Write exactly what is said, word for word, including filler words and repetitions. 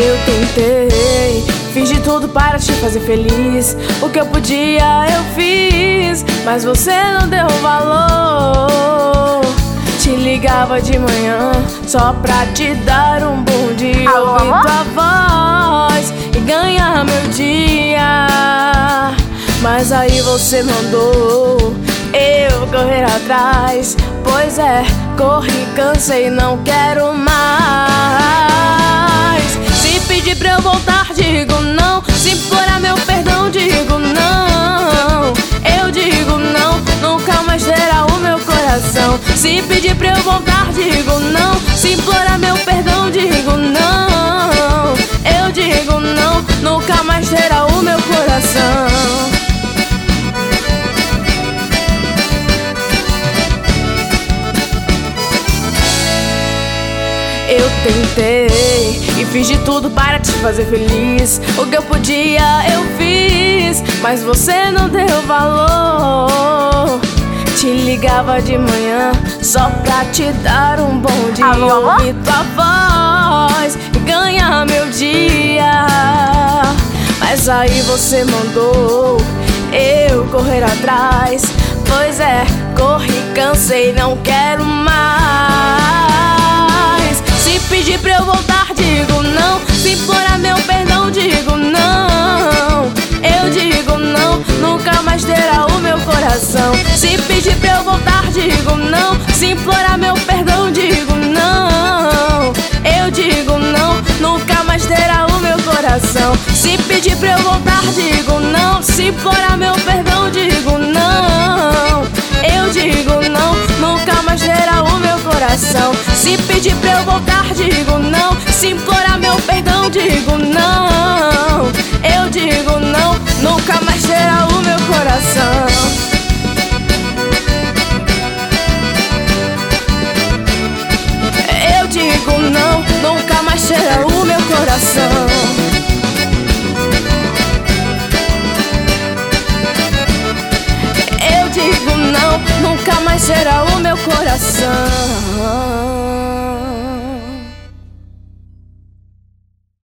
Eu tentei, fiz de tudo para te fazer feliz. O que eu podia eu fiz, mas você não deu valor. Te ligava de manhã só pra te dar um bom dia. Alô? Ouvir tua voz e ganhar meu dia. Mas aí você mandou eu correr atrás. Pois é, corri, cansei, não quero mais. Se pedir pra eu voltar, digo não. Se implorar meu perdão, digo não. Eu digo não, nunca mais terá o meu coração. Se pedir pra eu voltar, digo não. Se implorar meu perdão, digo não. Eu digo não, nunca mais terá o meu coração. Eu tentei e fiz de tudo para te fazer feliz. O que eu podia eu fiz, mas você não deu valor. Te ligava de manhã só pra te dar um bom dia. Alô? Ouvir tua voz e ganhar meu dia. Mas aí você mandou eu correr atrás. Pois é, corri, cansei, não quero mais. Se pedir pra eu voltar, digo não. Se implorar meu perdão, digo não. Eu digo não, nunca mais terá o meu coração. Se pedir pra eu voltar, digo não. Se implorar meu perdão, digo não. Eu digo não, nunca mais terá o meu coração. Se pedir pra eu voltar, digo não. Se implorar meu perdão, digo não. Eu digo não, nunca mais terá o meu coração. Se pedir pra eu voltar, digo não. Se implorar meu perdão, digo não. Eu digo não, nunca mais terá o meu coração. Eu digo não, nunca mais terá o meu coração. Eu digo não, nunca mais será o meu coração.